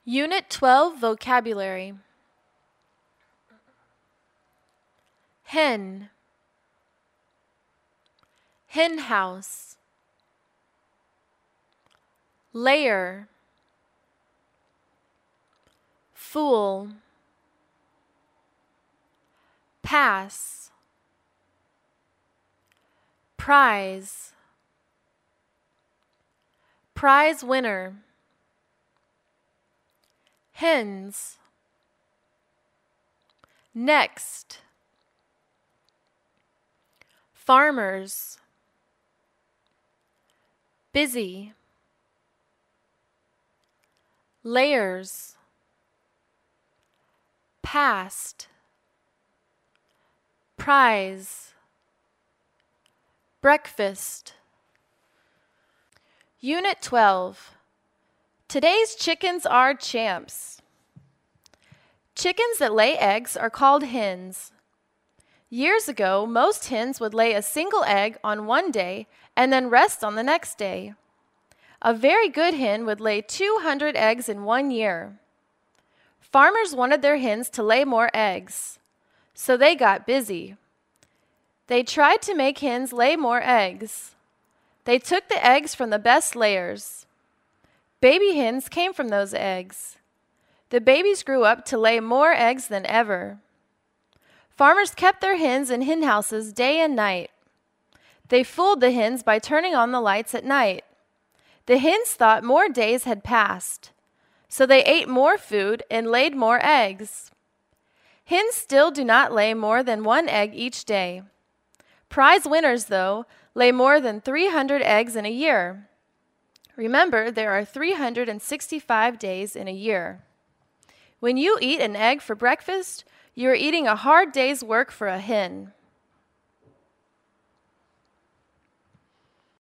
Unit 12 Vocabulary. Hen, hen house. Layer, fool. Pass, prize. Prize winner. Hens. Next. Farmers. Busy. Layers. Past. Prize. Breakfast. Unit 12. Today's chickens are champs. Chickens that lay eggs are called hens. Years ago, most hens would lay a single egg on one day and then rest on the next day. A very good hen would lay 200 eggs in 1 year. Farmers wanted their hens to lay more eggs, so they got busy. They tried to make hens lay more eggs. They took the eggs from the best layers. Baby hens came from those eggs. The babies grew up to lay more eggs than ever. Farmers kept their hens in hen houses day and night. They fooled the hens by turning on the lights at night. The hens thought more days had passed, so they ate more food and laid more eggs. Hens still do not lay more than 1 egg each day. Prize winners, though, lay more than 300 eggs in a year. Remember, there are 365 days in a year. When you eat an egg for breakfast, you are eating a hard day's work for a hen.